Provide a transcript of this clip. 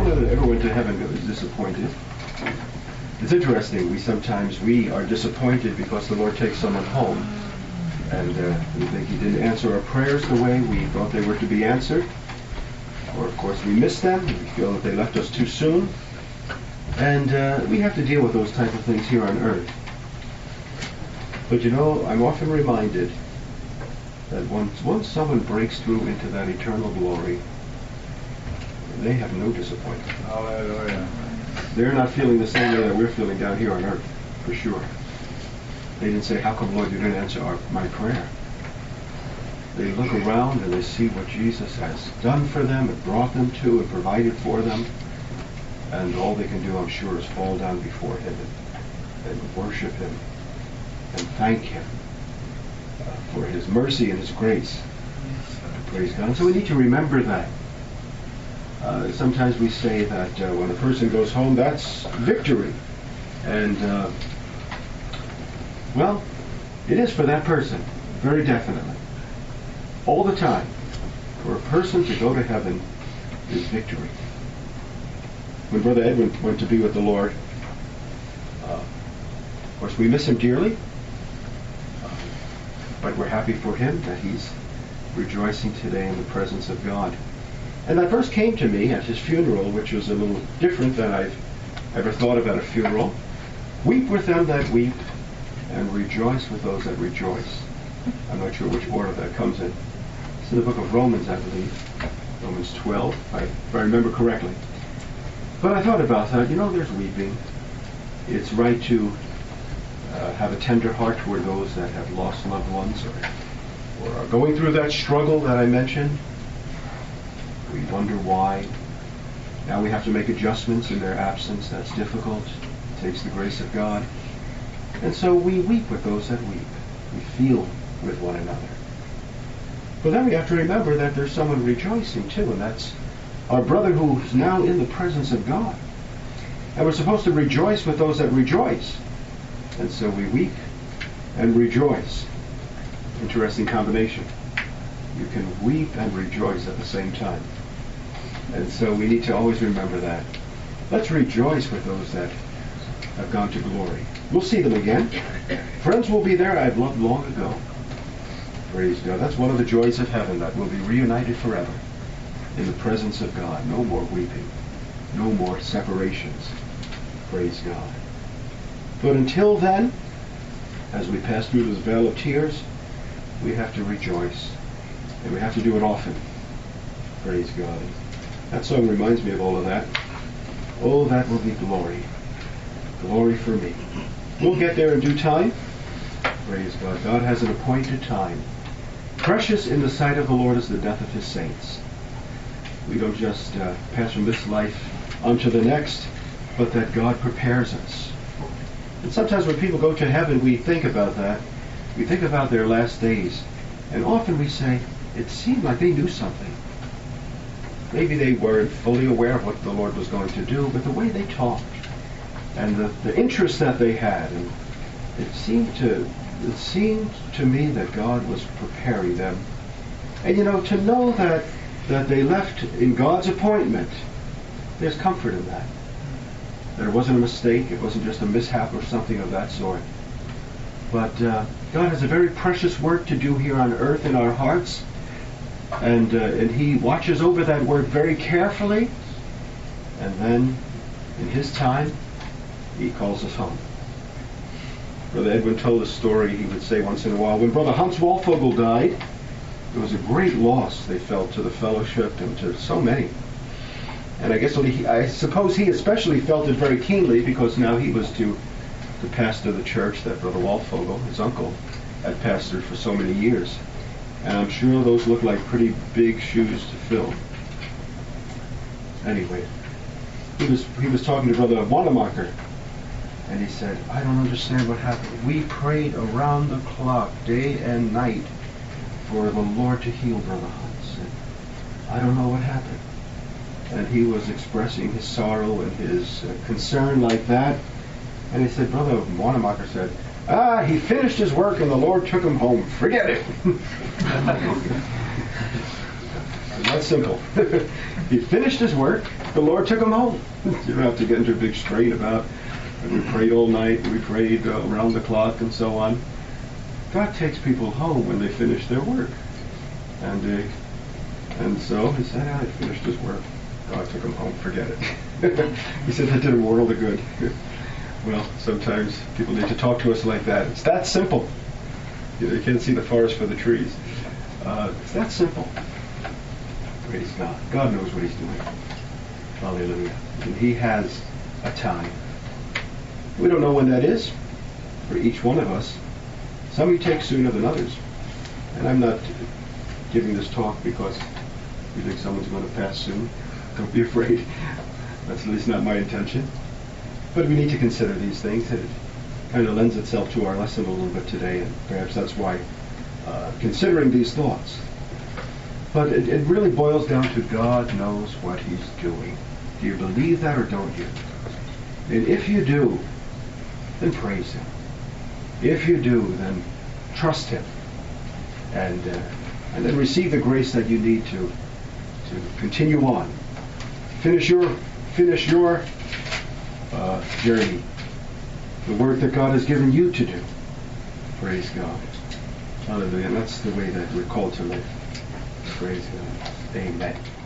one that ever went to heaven was disappointed. It's interesting. We are disappointed because the Lord takes someone home, and we think He didn't answer our prayers the way we thought they were to be answered. Or, of course, we miss them. We feel that they left us too soon. And we have to deal with those type of things here on earth. But you know, I'm often reminded that once someone breaks through into that eternal glory, they have no disappointment. Hallelujah. They're not feeling the same way that we're feeling down here on earth, for sure. They didn't say, how come, Lord, you didn't answer my prayer? They look around and they see what Jesus has done for them and brought them to and provided for them. And all they can do, I'm sure, is fall down before Him and worship Him and thank Him for His mercy and His grace. Praise God. So we need to remember that. Sometimes we say that when a person goes home, that's victory. And, well, it is for that person, very definitely. All the time. For a person to go to heaven is victory. When Brother Edwin went to be with the Lord, of course we miss him dearly, but we're happy for him that he's rejoicing today in the presence of God. And that verse came to me at his funeral, which was a little different than I've ever thought about a funeral. Weep with them that weep, and rejoice with those that rejoice. I'm not sure which order that comes in. It's in the book of Romans, I believe. Romans 12, if I remember correctly. But I thought about that. You know, there's weeping. It's right to have a tender heart toward those that have lost loved ones or are going through that struggle that I mentioned. We wonder why. Now we have to make adjustments in their absence. That's difficult. It takes the grace of God. And so we weep with those that weep. We feel with one another. But then we have to remember that there's someone rejoicing too, and that's our brother who's now in the presence of God. And we're supposed to rejoice with those that rejoice. And so we weep and rejoice. Interesting combination. You can weep and rejoice at the same time. And so we need to always remember that. Let's rejoice with those that have gone to glory. We'll see them again. Friends will be there I've loved long ago. Praise God. That's one of the joys of heaven, that we'll be reunited forever in the presence of God. No more weeping. No more separations. Praise God. But until then, as we pass through this vale of tears, we have to rejoice. And we have to do it often. Praise God. That song reminds me of all of that. Oh, that will be glory. Glory for me. We'll get there in due time. Praise God. God has an appointed time. Precious in the sight of the Lord is the death of His saints. We don't just pass from this life onto the next, but that God prepares us. And sometimes when people go to heaven, we think about that. We think about their last days. And often we say, it seemed like they knew something. Maybe they weren't fully aware of what the Lord was going to do, but the way they talked and the interest that they had, and it seemed to me that God was preparing them. And you know, to know that they left in God's appointment, there's comfort in that. That it wasn't a mistake, it wasn't just a mishap or something of that sort. But God has a very precious work to do here on earth in our hearts, and He watches over that work very carefully, and then in His time He calls us home. Brother Edwin told a story, he would say once in a while, when Brother Hans Walfogel died, it was a great loss they felt to the fellowship and to so many. And I suppose he especially felt it very keenly, because now he was to pastor the church that Brother Walfogel, his uncle, had pastored for so many years. And I'm sure those look like pretty big shoes to fill. Anyway, he was talking to Brother Wanamaker, and he said, I don't understand what happened. We prayed around the clock, day and night, for the Lord to heal Brother Hans. And I don't know what happened. And he was expressing his sorrow and his concern like that. And he said, Brother Wanamaker said, he finished his work and the Lord took him home. Forget it. That's simple. He finished his work. The Lord took him home. You don't have to get into a big strain about, we prayed all night, we prayed around the clock, and so on. God takes people home when they finish their work. And so he said, I finished his work. God took him home. Forget it. He said that did a world of good. Well, sometimes people need to talk to us like that. It's that simple. You can't see the forest for the trees. It's that simple. Praise God. God knows what he's doing. Hallelujah. And he has a time. We don't know when that is for each one of us. Some he takes sooner than others. And I'm not giving this talk because you think someone's going to pass soon. Don't be afraid. That's at least not my intention. But we need to consider these things. It kind of lends itself to our lesson a little bit today, and perhaps that's why considering these thoughts. But it really boils down to God knows what he's doing. Do you believe that or don't you? And if you do, then praise him. If you do, then trust him. And then receive the grace that you need to continue on. Finish your journey. The work that God has given you to do. Praise God. Hallelujah. And that's the way that we're called to live. Praise God. Amen.